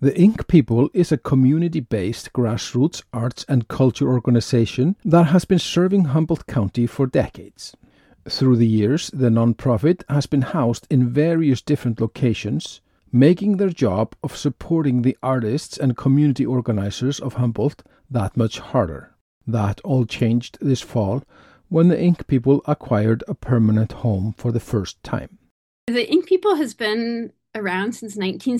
The Ink People is a community-based grassroots arts and culture organization that has been serving Humboldt County for decades. Through the years, the nonprofit has been housed in various different locations, making their job of supporting the artists and community organizers of Humboldt that much harder. That all changed this fall when the Ink People acquired a permanent home for the first time. The Ink People has been around since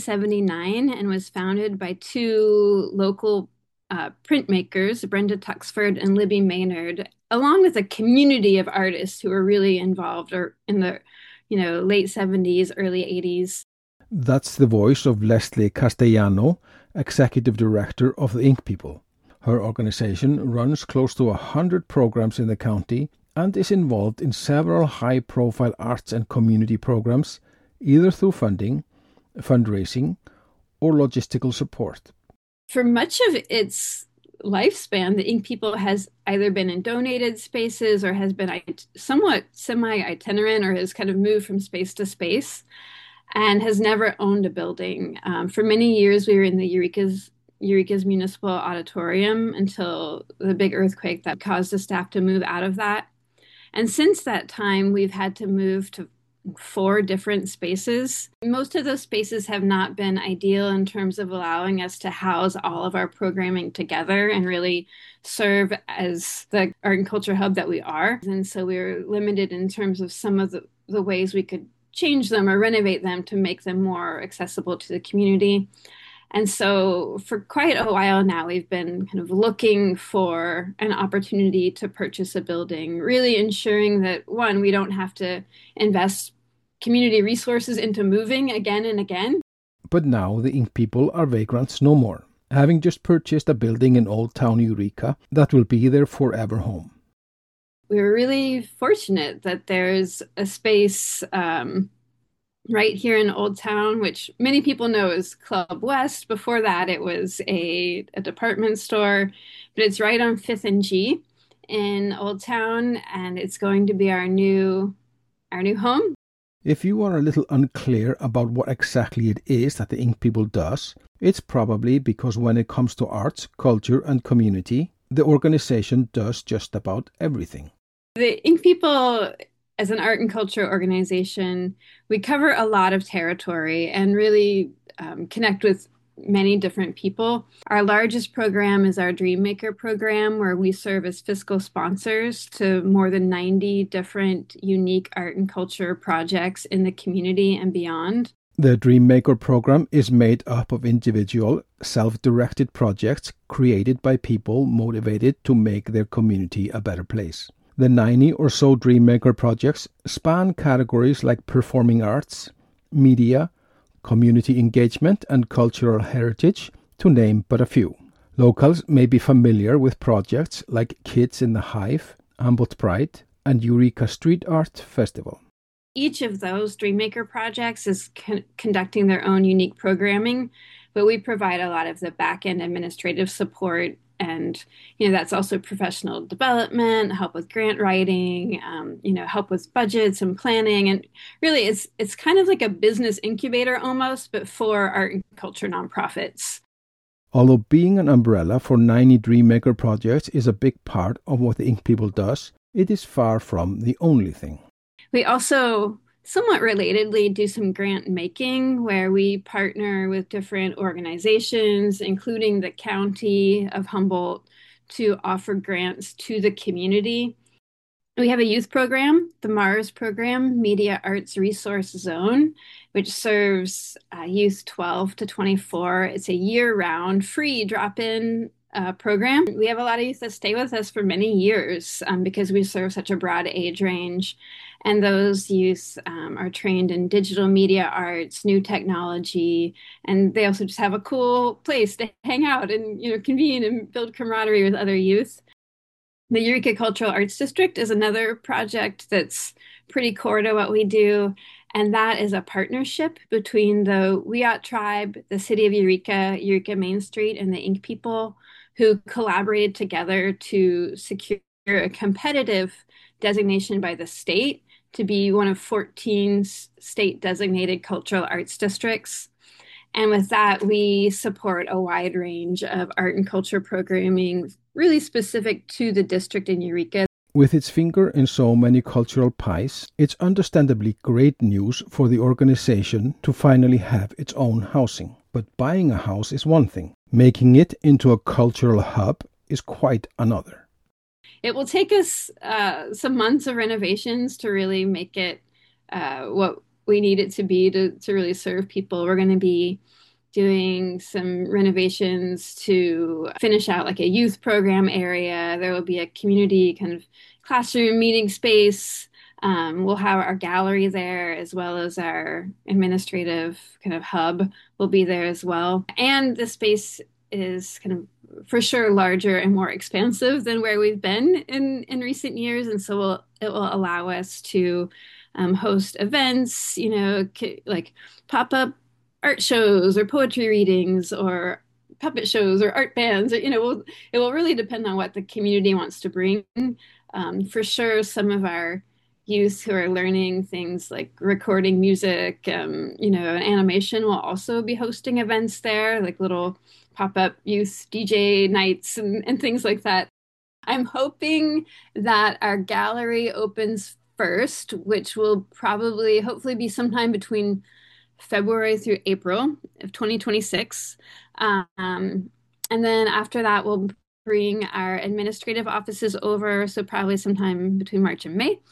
1979 and was founded by two local printmakers, Brenda Tuxford and Libby Maynard, along with a community of artists who were really involved in the late 70s, early 80s. That's the voice of Leslie Castellano, Executive Director of the Ink People. Her organization runs close to 100 programs in the county and is involved in several high-profile arts and community programs, either through funding, fundraising, or logistical support. For much of its lifespan, the Ink People has either been in donated spaces or has been somewhat semi-itinerant or has kind of moved from space to space and has never owned a building. For many years, we were in the Eureka's Municipal Auditorium until the big earthquake that caused the staff to move out of that. And since that time, we've had to move to 4 different spaces. Most of those spaces have not been ideal in terms of allowing us to house all of our programming together and really serve as the art and culture hub that we are. And so we were limited in terms of some of the ways we could change them or renovate them to make them more accessible to the community. And so for quite a while now, we've been kind of looking for an opportunity to purchase a building, really ensuring that, one, we don't have to invest community resources into moving again and again. But now the Ink People are vagrants no more, having just purchased a building in Old Town Eureka that will be their forever home. We were really fortunate that there's a space right here in Old Town, which many people know as Club West. Before that, it was a department store, but it's right on 5th and G in Old Town, and it's going to be our new home. If you are a little unclear about what exactly it is that the Ink People does, it's probably because when it comes to arts, culture, and community, the organization does just about everything. The Ink People, as an art and culture organization, we cover a lot of territory and really connect with many different people. Our largest program is our Dreammaker program, where we serve as fiscal sponsors to more than 90 different unique art and culture projects in the community and beyond. The Dreammaker program is made up of individual, self-directed projects created by people motivated to make their community a better place. The 90 or so Dreammaker projects span categories like performing arts, media, community engagement, and cultural heritage, to name but a few. Locals may be familiar with projects like Kids in the Hive, Humboldt Pride, and Eureka Street Art Festival. Each of those Dreammaker projects is conducting their own unique programming, but we provide a lot of the back-end administrative support. And, that's also professional development, help with grant writing, help with budgets and planning. And really, it's kind of like a business incubator almost, but for art and culture nonprofits. Although being an umbrella for 90 Dreammaker projects is a big part of what the Ink People does, it is far from the only thing. We also, somewhat relatedly, do some grant making where we partner with different organizations, including the County of Humboldt, to offer grants to the community. We have a youth program, the MARS program, Media Arts Resource Zone, which serves youth 12 to 24. It's a year-round, free drop-in program. We have a lot of youth that stay with us for many years because we serve such a broad age range. And those youth are trained in digital media arts, new technology, and they also just have a cool place to hang out and convene and build camaraderie with other youth. The Eureka Cultural Arts District is another project that's pretty core to what we do, and that is a partnership between the Wiyot tribe, the city of Eureka, Eureka Main Street, and the Ink People, who collaborated together to secure a competitive designation by the state to be one of 14 state designated cultural arts districts. And with that, we support a wide range of art and culture programming, really specific to the district in Eureka. With its finger in so many cultural pies, it's understandably great news for the organization to finally have its own housing. But buying a house is one thing. Making it into a cultural hub is quite another. It will take us some months of renovations to really make it what we need it to be to really serve people. We're going to be doing some renovations to finish out like a youth program area. There will be a community kind of classroom meeting space. We'll have our gallery there as well as our administrative kind of hub will be there as well. And the space is kind of for sure larger and more expansive than where we've been in recent years. And so it will allow us to host events, like pop-up art shows or poetry readings or puppet shows or art bands. It will really depend on what the community wants to bring. For sure, some of our youth who are learning things like recording music, and animation will also be hosting events there, like little pop-up youth DJ nights and things like that. I'm hoping that our gallery opens first, which will hopefully be sometime between February through April of 2026. And then after that, we'll bring our administrative offices over, so probably sometime between March and May.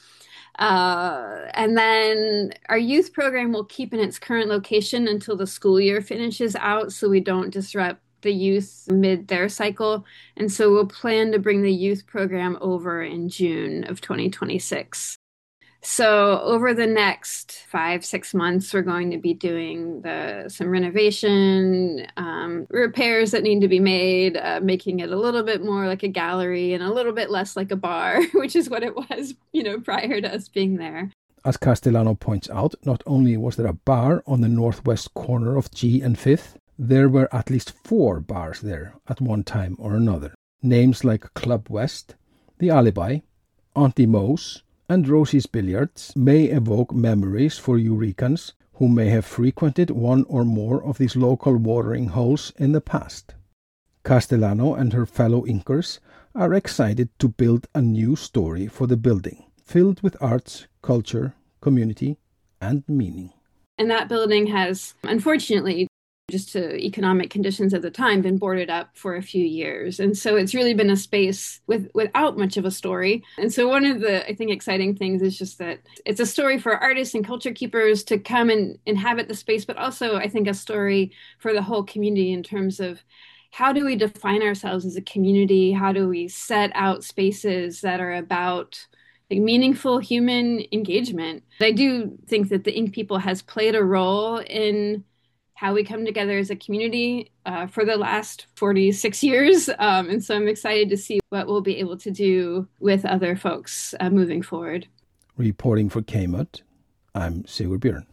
And then our youth program will keep in its current location until the school year finishes out, so we don't disrupt the youth mid their cycle. And so we'll plan to bring the youth program over in June of 2026. So over the next 5-6 months, we're going to be doing some renovation, repairs that need to be made, making it a little bit more like a gallery and a little bit less like a bar, which is what it was, prior to us being there. As Castellano points out, not only was there a bar on the northwest corner of G and 5th, there were at least 4 bars there at one time or another. Names like Club West, The Alibi, Auntie Moe's, and Rosie's Billiards may evoke memories for Eurekans who may have frequented one or more of these local watering holes in the past. Castellano and her fellow Inkers are excited to build a new story for the building, filled with arts, culture, community, and meaning. And that building has, unfortunately, just to economic conditions at the time, been boarded up for a few years. And so it's really been a space without much of a story. And so one of the, I think, exciting things is just that it's a story for artists and culture keepers to come and inhabit the space, but also, I think, a story for the whole community in terms of how do we define ourselves as a community? How do we set out spaces that are about meaningful human engagement? I do think that the Ink People has played a role in how we come together as a community for the last 46 years. And so I'm excited to see what we'll be able to do with other folks moving forward. Reporting for KMUT, I'm Sigurd Björn.